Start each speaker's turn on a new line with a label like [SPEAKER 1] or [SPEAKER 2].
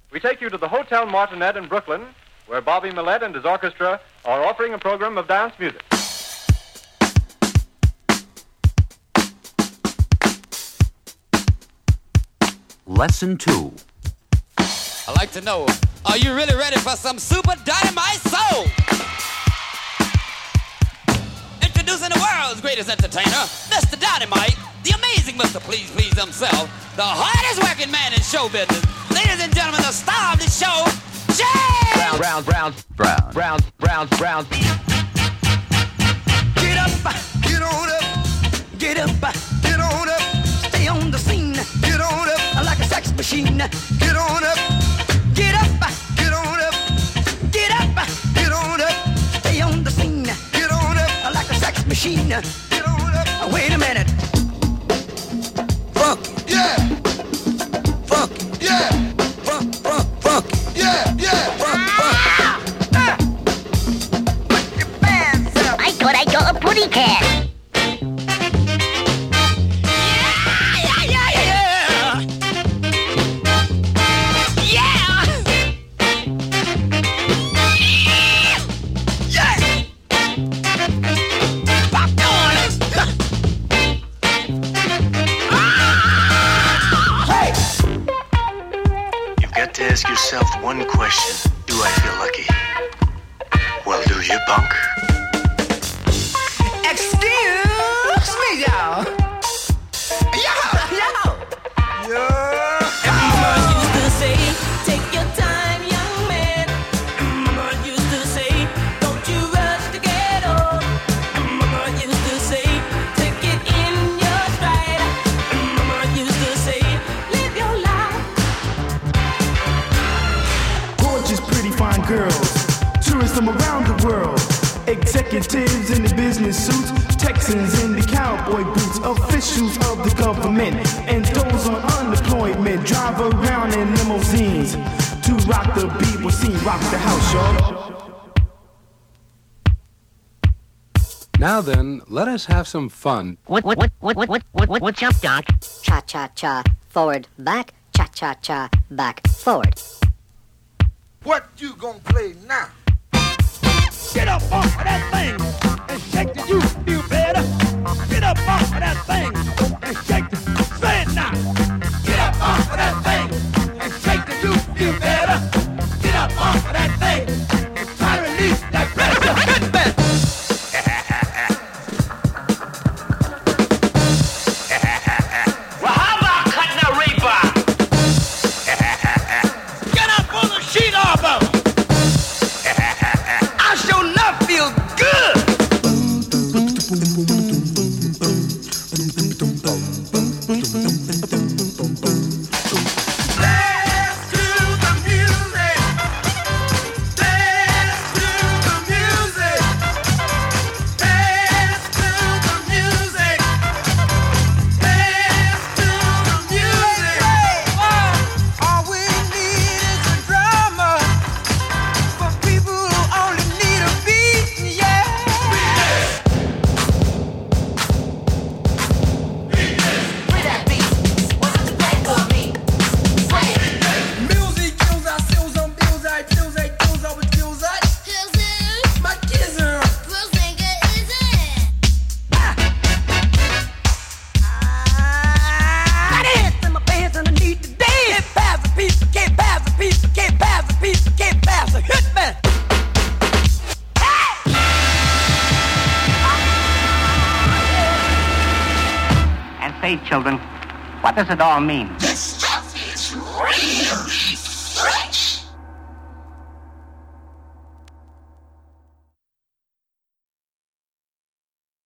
[SPEAKER 1] we take you to the Hotel Martinet in Brooklyn, where Bobby Millett and his orchestra are offering a program of dance music.
[SPEAKER 2] Lesson 2.
[SPEAKER 3] I'd like to know, are you really ready for some super dynamite soul? Introducing the world's greatest entertainer, Mr. Dynamite, the amazing Mr. Please Please himself, the hardest working man in show business. Ladies and gentlemen, the star of the show, Jay!
[SPEAKER 2] Brown.
[SPEAKER 4] Get up, get on up, get up, get on up, stay on the scene, get on up, like a sex machine, get on up, get up, get on up, get up, get on up, stay on the scene, get on up, like a sex machine, get on up. Wait a minute. Funk, yeah. Funk, yeah. Funk, yeah, yeah. Put your pants up.
[SPEAKER 5] I thought I got a booty cat.
[SPEAKER 6] Ask yourself one question. Do I feel lucky? Well, do you, punk?
[SPEAKER 4] Excuse me, y'all.
[SPEAKER 7] Mama used to say, take your time, young man. Mama used to say, don't you rush to get old. Mama used to say, take it in your stride. Mama used to say, live your life.
[SPEAKER 8] Gorgeous, pretty, fine girls, tourists from around the world, executives in the business suits, Texans in the cowboy boots, officials of the government, and those on unemployment drive around in limousines to rock the beat. We'll see, rock the house, y'all.
[SPEAKER 9] Now then, let us have some fun.
[SPEAKER 5] What's up, Doc? Cha-cha-cha, forward, back, cha-cha-cha, back, forward.
[SPEAKER 4] What you gonna play now? Get up off of that thing and shake till you feel better. Get up off of that thing and shake till, say it now. Get up off of that thing and shake till you feel better. Get up off of that thing and try to release that pressure. Get back.
[SPEAKER 3] Well, how about cutting a reaper?
[SPEAKER 4] Get up on the sheet off of it. I sure enough feel good. Dance to the music. Dance to the music. Dance to the music. Dance to the music. All we need is a drummer for people who only need a beat, yeah. Play that beat. What's the play for me? Play it. Music kills our souls on bills, I feels like kills our kills us. My kids are got hands in my pants and I need to dance. Can't pass a piece, can't pass a piece, can't pass a piece, can't pass a hit man.
[SPEAKER 10] And say, children, what does it all mean?
[SPEAKER 4] This stuff is real